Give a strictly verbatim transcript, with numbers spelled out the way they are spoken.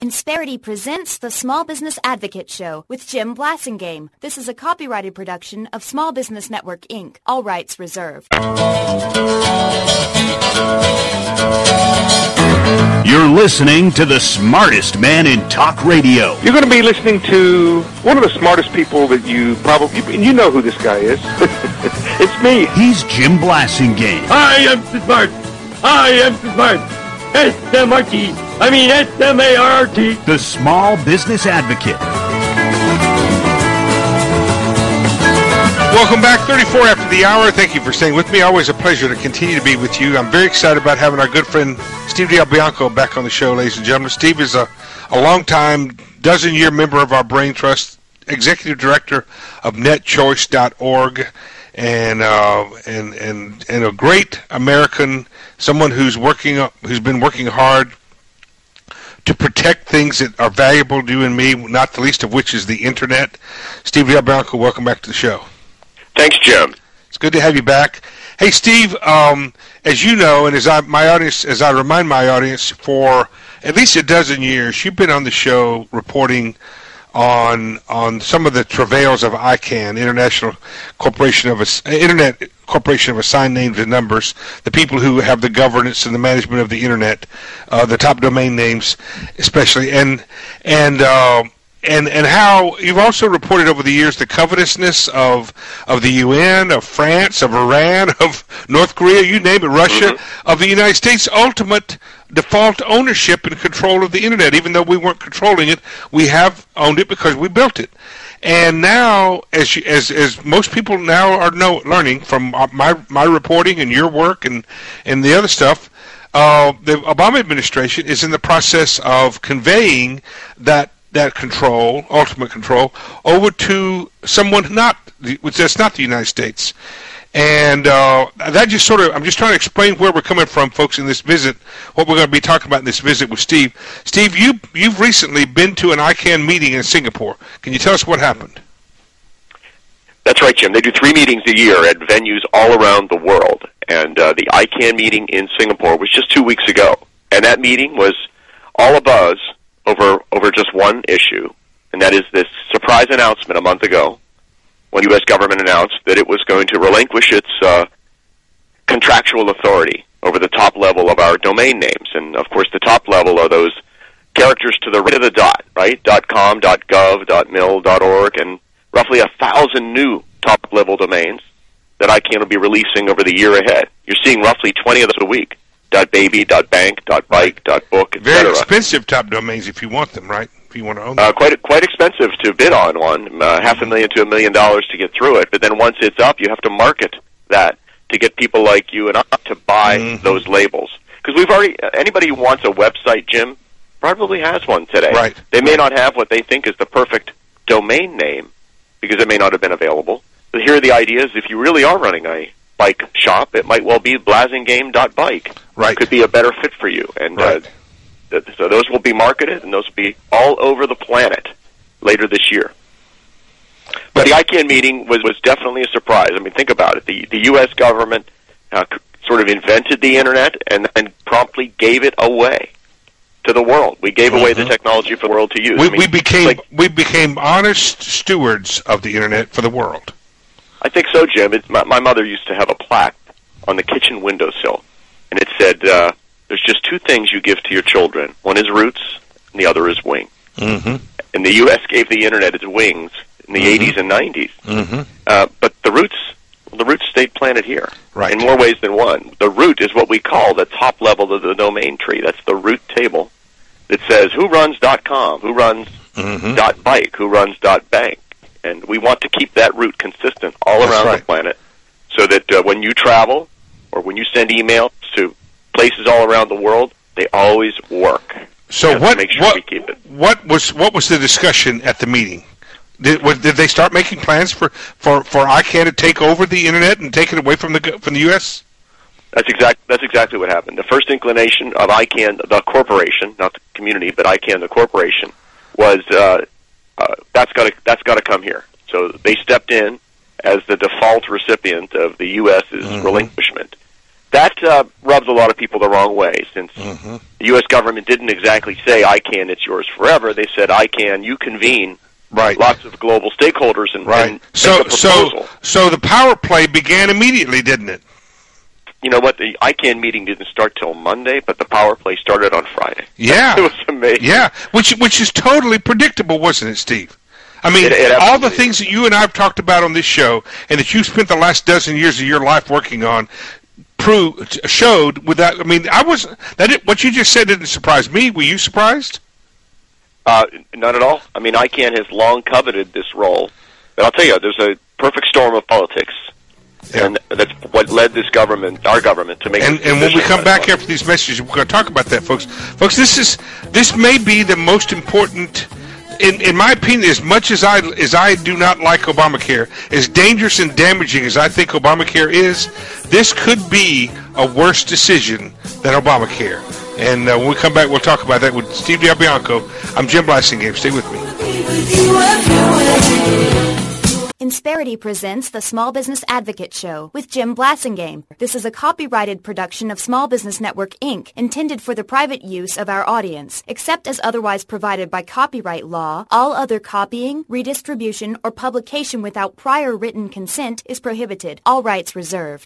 Insperity presents the Small Business Advocate Show with Jim Blasingame. This is a copyrighted production of Small Business Network, Incorporated. All rights reserved. You're listening to the smartest man in talk radio. You're going to be listening to one of the smartest people that you probably, you know who this guy is. It's me. He's Jim Blasingame. I am smart. I am smart. S M R T. I mean S M A R T. The Small Business Advocate. Welcome back, thirty-four after the hour. Thank you for staying with me. Always a pleasure to continue to be with you. I'm very excited about having our good friend Steve DelBianco back on the show, ladies and gentlemen. Steve is a, a long-time, dozen-year member of our Brain Trust, executive director of net choice dot org, and uh, and and and a great American, someone who's working, who's been working hard to protect things that are valuable to you and me, not the least of which is the internet. Steve DelBianco, welcome back to the show. Thanks, Jim. It's good to have you back. Hey, Steve, um, as you know, and as I my audience, as I remind my audience, for at least a dozen years, you've been on the show reporting on on some of the travails of I CANN, International Corporation of Internet Corporation of Assigned Names and Numbers, the people who have the governance and the management of the internet, uh, the top domain names, especially, and and. Uh, And and how you've also reported over the years the covetousness of of the U N, of France, of Iran, of North Korea, you name it, Russia, mm-hmm. of the United States' ultimate default ownership and control of the internet. Even though we weren't controlling it, we have owned it because we built it. And now, as you, as as most people now are know, learning from my my reporting and your work and and the other stuff, uh, the Obama administration is in the process of conveying that. that control, ultimate control, over to someone not, which that's not the United States. And uh, that just sort of, I'm just trying to explain where we're coming from, folks, in this visit, what we're going to be talking about in this visit with Steve. Steve, you, you've recently been to an I CANN meeting in Singapore. Can you tell us what happened? That's right, Jim. They do three meetings a year at venues all around the world. And uh, the I CANN meeting in Singapore was just two weeks ago. And that meeting was all abuzz over over just one issue, and that is this surprise announcement a month ago when the U S government announced that it was going to relinquish its uh, contractual authority over the top level of our domain names. And, of course, the top level are those characters to the right of the dot, right? .com, .gov, .mil, .org, and roughly a thousand new top-level domains that I CANN will be releasing over the year ahead. You're seeing roughly twenty of those a week. .baby, .bank, .bike, .book, et cetera. Very expensive top domains if you want them, right? If you want to own them. Uh, quite quite expensive to bid on one, uh, half a million to a million dollars to get through it. But then once it's up, you have to market that to get people like you and I to buy mm-hmm. those labels. Because we've already, anybody who wants a website, Jim, probably has one today. Right. They may not have what they think is the perfect domain name because it may not have been available. But here are the ideas. If you really are running a bike shop, it might well be blasingame dot bike. Right. It could be a better fit for you. And right. uh, th- so those will be marketed, and those will be all over the planet later this year. But the I CANN meeting was, was definitely a surprise. I mean, think about it. The, the U S government uh, c- sort of invented the Internet and then promptly gave it away to the world. We gave mm-hmm. away the technology for the world to use. We, I mean, we became like, we became honest stewards of the Internet for the world. I think so, Jim. It's, my, my mother used to have a plaque on the kitchen windowsill, and it said, uh, there's just two things you give to your children. One is roots, and the other is wing. Mm-hmm. And the U S gave the Internet its wings in the mm-hmm. eighties and nineties. Mm-hmm. Uh, but the roots, the roots stayed planted here right. in more ways than one. The root is what we call the top level of the domain tree. That's the root table that says who runs .com, who runs mm-hmm. .bike, who runs .bank. And we want to keep that route consistent all That's around right. the planet so that uh, when you travel or when you send emails to places all around the world, they always work. So what, make sure what, we keep it. what was what was the discussion at the meeting? Did, what, did they start making plans for, for, for I CANN to take over the Internet and take it away from the from the U S? That's exact. That's exactly what happened. The first inclination of I CANN, the corporation, not the community, but I CANN, the corporation, was uh, uh, that's got to that's got to come here. So they stepped in as the default recipient of the U S's mm-hmm. relinquishment. that uh, rubs a lot of people the wrong way, since mm-hmm. the U S government didn't exactly say, I C A N, it's yours forever. They said, I C A N, you convene right. lots of global stakeholders and, right. and so, make a proposal. So, so the power play began immediately, didn't it? You know what? The I C A N meeting didn't start till Monday, but the power play started on Friday. Yeah. It was amazing. Yeah, which which is totally predictable, wasn't it, Steve? I mean, it, it all the things that you and I have talked about on this show and that you spent the last dozen years of your life working on proved, showed without, I mean, I was, that it, what you just said didn't surprise me. Were you surprised? Uh, not at all. I mean, I C A N has long coveted this role. But I'll tell you, there's a perfect storm of politics. Yeah. And that's what led this government, our government, to make. And, and when we come back after these messages, we're going to talk about that, folks. Folks, this is this may be the most important. In in my opinion, as much as I as I do not like Obamacare, as dangerous and damaging as I think Obamacare is, this could be a worse decision than Obamacare. And uh, when we come back, we'll talk about that with Steve DiBianco. I'm Jim Blasingame. Stay with me. Insperity presents the Small Business Advocate Show with Jim Blasingame. This is a copyrighted production of Small Business Network, Incorporated, intended for the private use of our audience. Except as otherwise provided by copyright law, all other copying, redistribution, or publication without prior written consent is prohibited. All rights reserved.